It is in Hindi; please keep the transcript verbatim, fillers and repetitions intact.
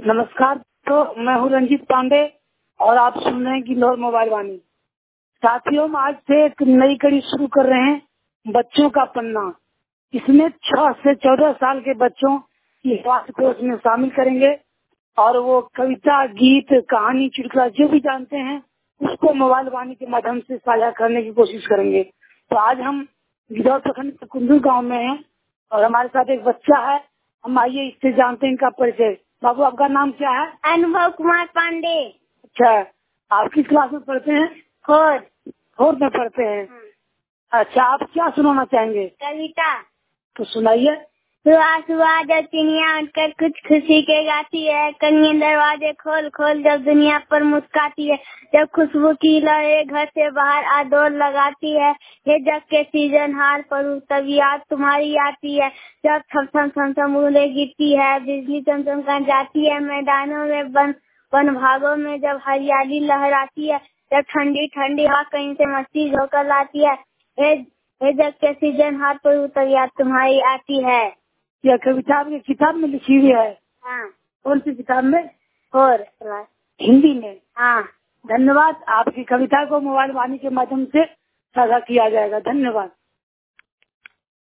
नमस्कार। तो मैं हूँ रंजीत पांडे और आप सुन रहे हैं किन्नौर मोबाइल वाणी। साथियों, हम आज से एक नई कड़ी शुरू कर रहे हैं, बच्चों का पन्ना। इसमें छह से चौदह साल के बच्चों की आवाज को इसमें शामिल करेंगे और वो कविता, गीत, कहानी, चुटकुला जो भी जानते हैं उसको मोबाइल वाणी के माध्यम से साझा करने की कोशिश करेंगे। तो आज हम गिद्धौर प्रखंड के कुंदू गाँव में हैं और हमारे साथ एक बच्चा है। हम आइए इससे जानते हैं इनका परिचय। बाबू, आपका नाम क्या है? अनुभव कुमार पांडे। अच्छा, आप किस क्लास में पढ़ते हैं? फोर्थ फोर्थ में पढ़ते हैं। अच्छा, आप क्या सुनाना चाहेंगे? कविता। तो सुनाइए। सुबह सुबह जब चिड़िया उठकर कुछ खुशी के गाती है, कन्या दरवाजे खोल खोल जब दुनिया पर मुस्काती है, जब खुशबू की लहरें घर से बाहर आ दौड़ लगाती है, ये जग के सीजन हार पड़ू तब याद तुम्हारी आती है, जब थम थम थम थम बूंदें गिरती है, बिजली चमचम कर जाती है, मैदानों में वन वन भागों में जब हरियाली लहराती है, जब ठंडी ठंडी हवा कहीं से मस्ती झोंकर लाती है, ये ये जग के सीजन हार पड़ू तब याद तुम्हारी आती है। यह कविता आपकी किताब में लिखी हुई है? हाँ। कौन सी किताब में? और हिंदी में? हाँ। धन्यवाद। आपकी कविता को मोबाइल वाणी के माध्यम से साझा किया जाएगा। धन्यवाद।